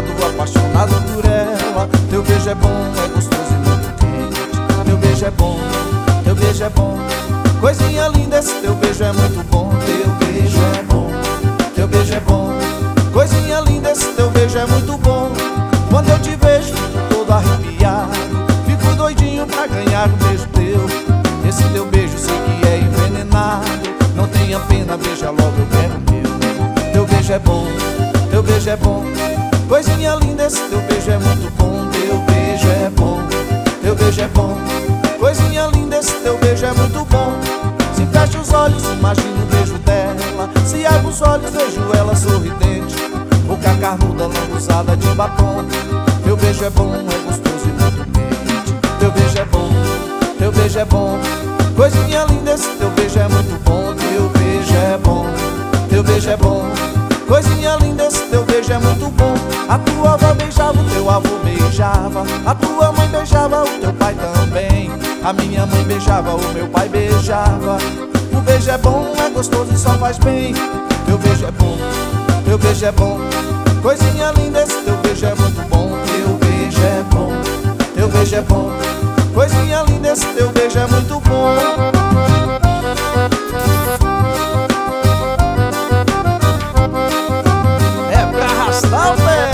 amado, apaixonado por ela. Teu beijo é bom, é gostoso e muito quente. Teu beijo é bom, teu beijo é bom. Coisinha linda, esse teu beijo é muito bom. Teu beijo é bom, teu beijo é bom. Coisinha linda, esse teu beijo é muito bom. Quando eu te vejo, fico todo arrepiado. Fico doidinho pra ganhar um beijo teu. Esse teu beijo sei que é envenenado. Não tenha pena, beija logo, eu quero o meu. Teu beijo é bom, teu beijo é bom. Coisinha linda, esse teu beijo é muito bom. Teu beijo é bom, teu beijo é bom. Coisinha linda, esse teu beijo é muito bom. Se fecho os olhos, imagino o beijo dela. Se abro os olhos, vejo ela sorridente, boca carnuda, lambuzada de batom. Teu beijo é bom, é gostoso e muito quente. Teu beijo é bom, teu beijo é bom. Coisinha linda, esse teu beijo é muito bom. Teu beijo é bom, teu beijo é bom. Coisinha linda, esse teu beijo é muito bom. A tua avó beijava, o teu avô beijava. A tua mãe beijava, o teu pai também. A minha mãe beijava, o meu pai beijava. O beijo é bom, é gostoso e só faz bem. Teu beijo é bom, teu beijo é bom. Coisinha linda, esse teu beijo é muito bom. Teu beijo é bom, teu beijo é bom. Coisinha linda, esse teu beijo é muito bom. É pra arrastar o pé.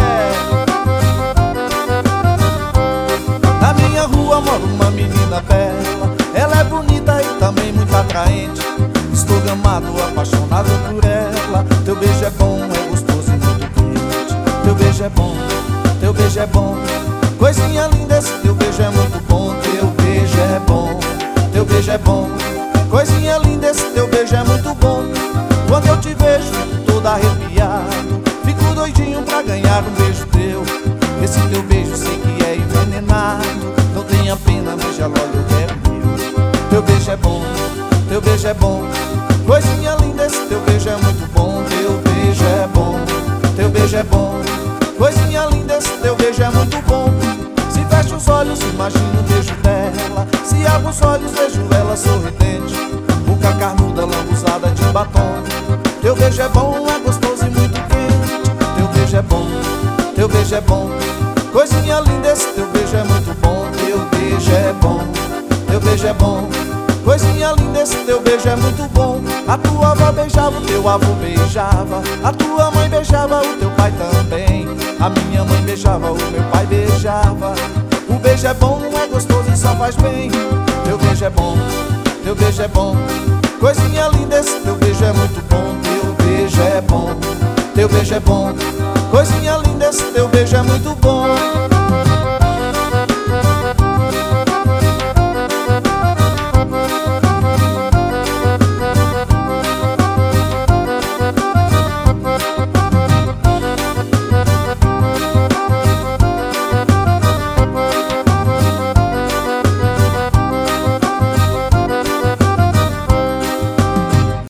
Na minha rua mora uma menina bela. Ela é bonita e também muito atraente. Estou gamado, apaixonado por ela. Teu beijo é bom, é gostoso e muito quente. Teu beijo é bom, teu beijo é bom. Coisinha linda, esse teu beijo é muito bom. Teu beijo é bom, teu beijo é bom. Coisinha linda, esse teu beijo é muito bom. Quando eu te vejo, fico todo arrepiado. Fico doidinho pra ganhar um beijo teu. Esse teu beijo sei que é envenenado. Não tenha pena, beija logo, eu quero meu. Teu beijo é bom, teu beijo é bom. Coisinha linda, esse teu beijo é muito bom. Teu beijo é bom, teu beijo é bom. Coisinha linda, esse teu beijo é muito bom. Se fecho os olhos, imagino o beijo dela. Se abro os olhos, vejo ela sorridente, boca carnuda, lambuzada de batom. Teu beijo é bom, é gostoso e muito quente. Teu beijo é bom, teu beijo é bom. Coisinha linda, esse teu beijo é muito bom. Teu beijo é bom, teu beijo é bom. Coisinha linda, esse teu beijo é muito bom. A tua avó beijava, o teu avô beijava. A tua mãe beijava, o teu pai também. A minha mãe beijava, o meu pai beijava. O beijo é bom, é gostoso e só faz bem. Teu beijo é bom, teu beijo é bom. Coisinha linda, esse teu beijo é muito bom. Teu beijo é bom, teu beijo é bom. Coisinha linda, esse teu beijo é muito bom.